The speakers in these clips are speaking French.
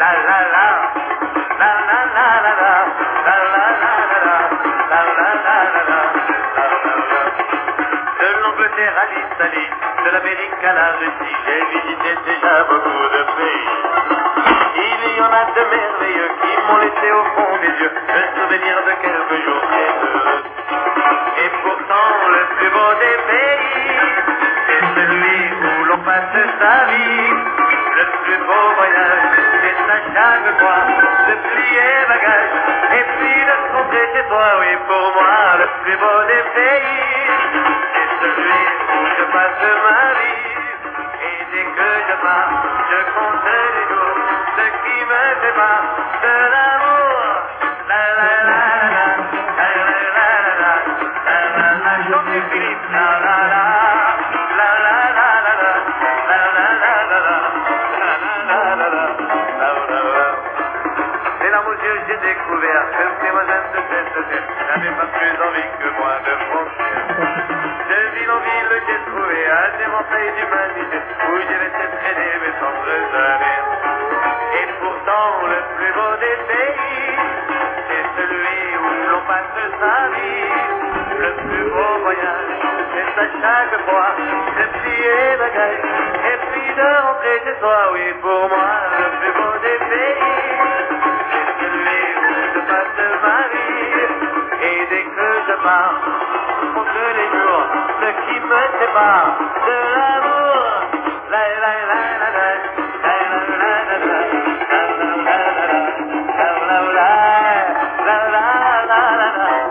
De l'Angleterre à l'Italie, de l'Amérique à la Russie, j'ai visité déjà beaucoup de pays. Il y en a de merveilleux qui m'ont laissé au fond des yeux le souvenir de quelques jours très heureux. Et pourtant le plus beau des pays, c'est celui où l'on passe sa vie. Le plus beau voyage, c'est à chaque fois de plier bagage et puis de se rentrer chez toi. Oui, pour moi, le plus beau des pays, c'est celui où je passe ma vie. Et dès que je pars, je compte les jours, ce qui me sépare de l'amour. La la la la, la la la la, la la la, chantez Philippe, la la la, la la la la, la la la la, la la la la. Les larmes aux yeux, j'ai découvert que mes voisins de cette terre n'avaient pas plus envie que moi de frontières. De ville en ville, j'ai trouvé un éventail d'humanité où j'ai laissé traîner mes tendres années. Et pourtant, le plus beau des pays, c'est celui où l'on passe sa vie. Le plus beau voyage, c'est à chaque fois de plier bagage et puis de rentrer chez soi. Oui, pour moi, le plus beau des pays, c'est celui où je passe ma vie. Et dès que je pars, je compte les jours, ce qui me sépare de l'amour. La la la la la, la la la la la, la la la la la, la la la la, la la la la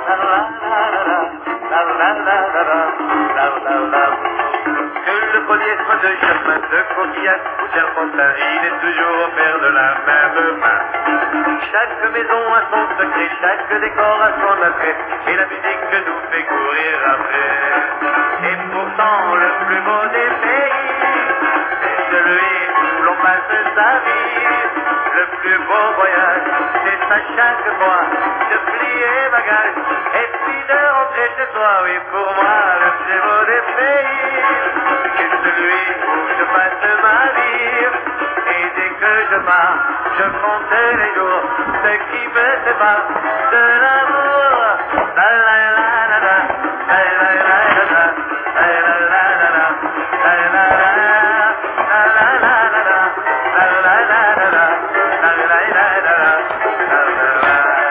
la, la la la. Que le collier soit de germain, de coquillage ou serpentin, il est toujours offert de la même main. Chaque maison a son secret, chaque décor a son attrait, et la musique nous fait courir après. Et pourtant le plus beau des pays, c'est celui où l'on passe sa vie. Le plus beau voyage, c'est à chaque fois de plier bagage et puis de rentrer chez soi. Oui, pour moi, le plus beau des pays, c'est celui où je passe ma vie. Et dès que je pars, je compte les jours, ce qui me sépare de l'amour. La la